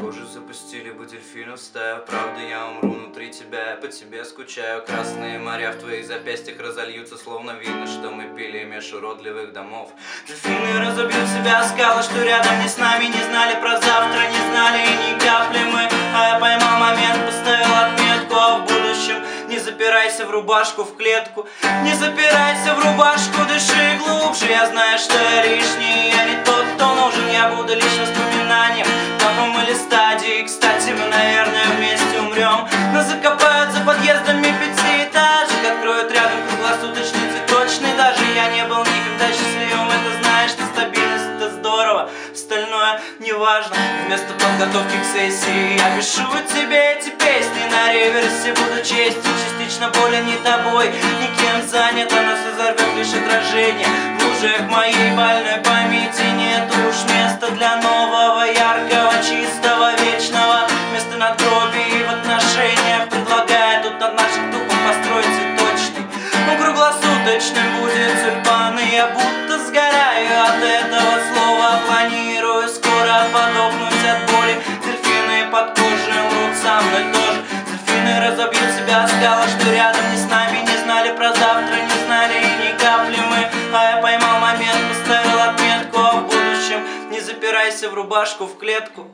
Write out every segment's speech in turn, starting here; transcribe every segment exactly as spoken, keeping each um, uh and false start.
Похоже, запустили бы дельфинов стаю. Правда, я умру внутри тебя, я по тебе скучаю. Красные моря в твоих запястьях разольются, словно видно, что мы пили меж уродливых домов. Дельфины разобьют себя скалы, что рядом не с нами. Не знали про завтра, не знали и ни капли мы. А я поймал момент, поставил отметку, а в будущем не запирайся в рубашку, в клетку. Не запирайся в рубашку, дыши глубже. Я знаю, что я лишний, я не тот, кто нужен. Я буду лишь воспоминанием, топом или стадией. Кстати, мы, наверное, вместе умрем. Нас закопают за подъездами пятиэтажек, откроют рядом круглосуточный цветочный. Даже я не был никогда счастливым, это знаешь, ты стабильность, это здорово, остальное неважно. Вместо подготовки к сессии я пишу тебе эти песни на реверсе. Буду честен, частично болен не тобой, никем занят, а нас разорвет лишь отражение. В лужах моей больной памяти нет уж места для нового, яркого, чистого, вечного. Место надгробий в отношениях предлагает тут от наших тупо построить цветочный. Ну, круглосуточным будет тюльпан, и я будто сгораю от этого слова. Планирую скоро подохнуть от боли. Дельфины под кожей умрут со мной тоже. Дельфины разобьют себя о скалы, что рядом не с нами. Не знали про завтра, не знали и ни капли мы. А я поймал момент, поставил отметку, а в будущем не запирайся в рубашку, в клетку.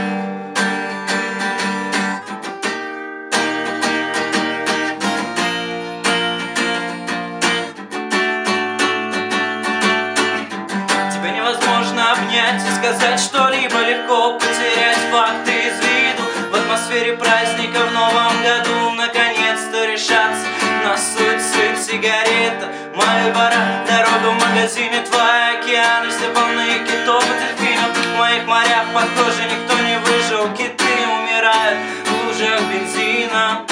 Обнять и сказать что-либо легко, потерять факты из виду. В атмосфере праздника в новом году наконец-то решаться на суицид. Сигарета, Мальборо, дорога в магазине твоя, океаны все полны китов и дельфинов. В моих морях под кожей никто не выжил, киты умирают в лужах бензина.